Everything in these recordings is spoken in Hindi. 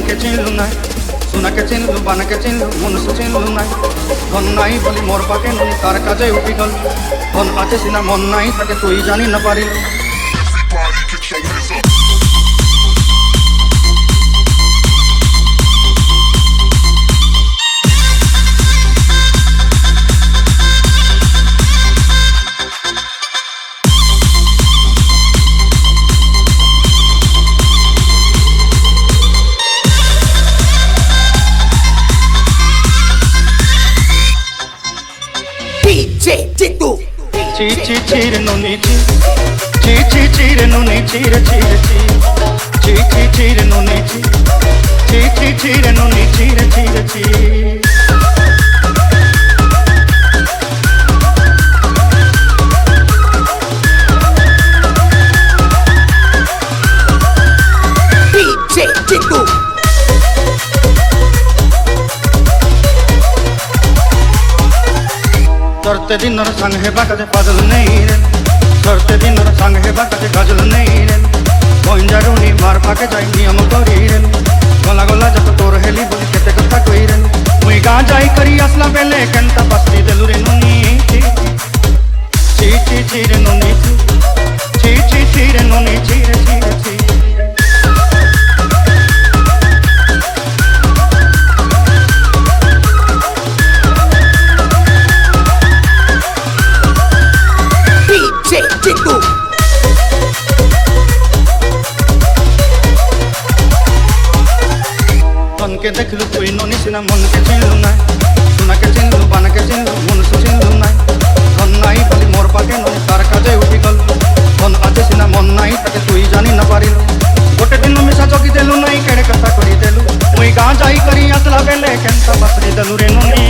के चिनलु नाई सुना के चिनलु बाना के चिनलु मनुष्य चिनलु नाई धन नाई बोली मोर पाके नुई तार काजे उठी गल धन आछे सिना मन नाई ताके तुई जानी ना पारिलु ची चीर नुनी ची चीर नुनी चीर चीर ची चीर नुनी ची चीर नुनी चीर चीर ची सरते दिन संग है बाकाजे पागल नहीं रे सरते दिन संग है बाकाजे गजल नहीं रे गोंजारुनी मार पाके जाई नियम करी रे गला गला जत तोर हेली बोली केते कथा कई रे मुई गा जाई करी असला बेले केंता पस्ती देलु रे नुनी ची रे नुनी ची रे नुनी ची रे ची धन के देखलु तुई नुनी सिना मन के चिनलु नाई सुना के चिनलु बाना के चिनलु मनुष्य चिनलु नाई धन नाई बोली मोर पाके नुई तार काजे उठी गल धन आछे सिना मन नाई ताके तुई जानी ना पारिलु गोटे दिन मिसा जगी देलु नाई केड़े कथा करी देलु मुई गा जाई करी असला बेले केंता बसरी देलु रे नुनी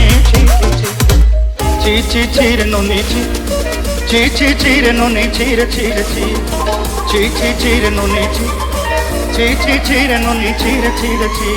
ची रे नुनी ची रे नुनी चीर चीर ची रे नुनी ची रे नुनी चीर चीर ची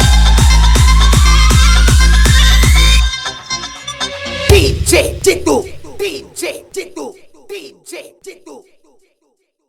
DJ Tico